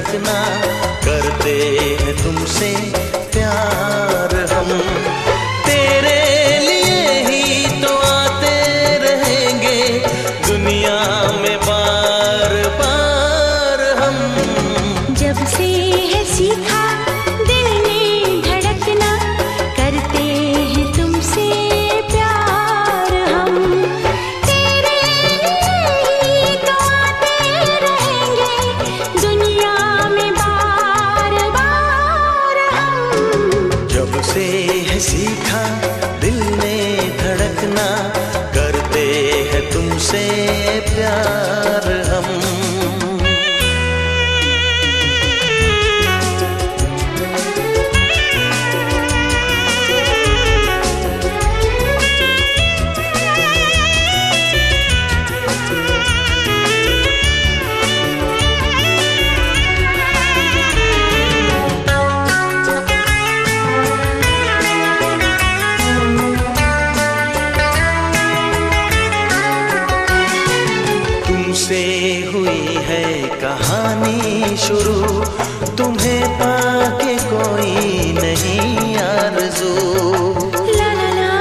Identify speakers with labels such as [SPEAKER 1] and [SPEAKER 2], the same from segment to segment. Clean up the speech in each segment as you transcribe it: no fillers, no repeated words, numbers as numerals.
[SPEAKER 1] धड़कना, करते हैं तुमसे प्यार हम। तेरे लिए ही तो आते रहेंगे दुनिया में बार बार हम।
[SPEAKER 2] जब से है सीखा दिल ने धड़कना, करते हैं तुमसे प्यार हम। तेरे लिए तो आते रहेंगे दुनिया में बार बार हम।
[SPEAKER 1] जब से है सीखा दिल ने धड़कना, करते हैं तुमसे प्यार हम। तुमसे हुई है कहानी शुरू, तुम्हें पाके कोई नहीं आरज़ू।
[SPEAKER 2] ला ला ला,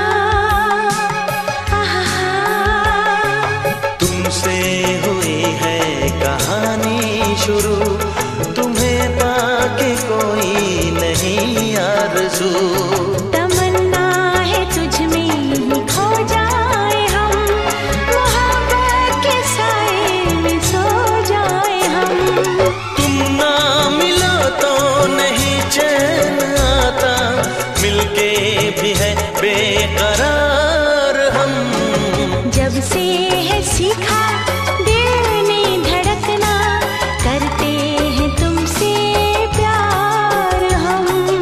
[SPEAKER 2] आहा हा।
[SPEAKER 1] तुमसे हुई है कहानी शुरू, तुम्हें पाके कोई नहीं आरज़ू।
[SPEAKER 2] तमन्ना है तुझ में ही खो जाए हम, मोहब्बत के साए में सो जाए हम।
[SPEAKER 1] तुम ना मिलो तो नहीं चैन आता, मिलके भी है बेकरार हम।
[SPEAKER 2] जब से है सीखा दिल ने धड़कना, करते हैं तुमसे प्यार हम।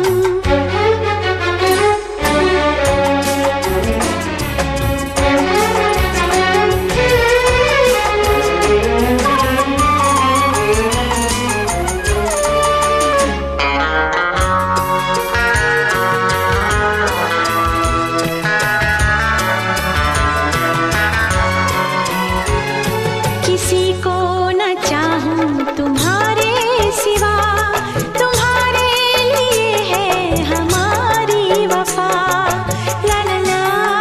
[SPEAKER 2] किसी को न चाहूं तुम्हारे सिवा, तुम्हारे लिए है हमारी वफा। ला ला ला,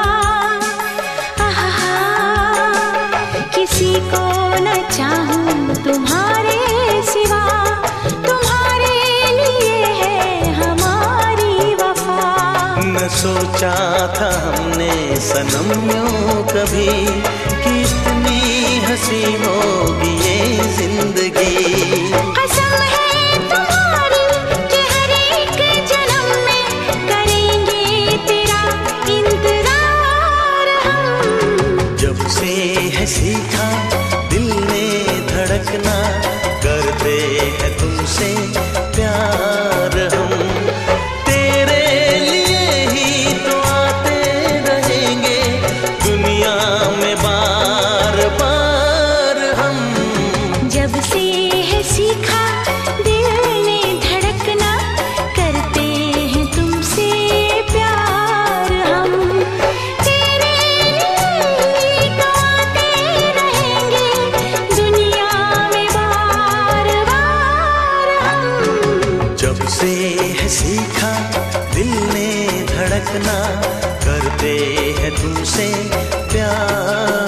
[SPEAKER 2] आहा हा। किसी को न चाहूं तुम्हारे सिवा, तुम्हारे लिए है हमारी वफा।
[SPEAKER 1] न सोचा था हमने सनम यूं कभी, कि इतनी हंसी होगी ये जिंदगी।
[SPEAKER 2] कसम है तुम्हारी कि हर एक जन्म में करेंगे तेरा इंतजार हम।
[SPEAKER 1] जब से है सीखा दिल ने धड़कना, करते हैं तुमसे प्यार हम। तेरे लिए ही तो आते रहेंगे दुनिया में बार बार हम।
[SPEAKER 2] जब से है सीखा दिल ने धड़कना, करते हैं तुमसे प्यार हम। तेरे लिए तो आते रहेंगे दुनिया में बार बार हम।
[SPEAKER 1] जब से है सीखा दिल ने धड़कना, करते हैं तुमसे प्यार।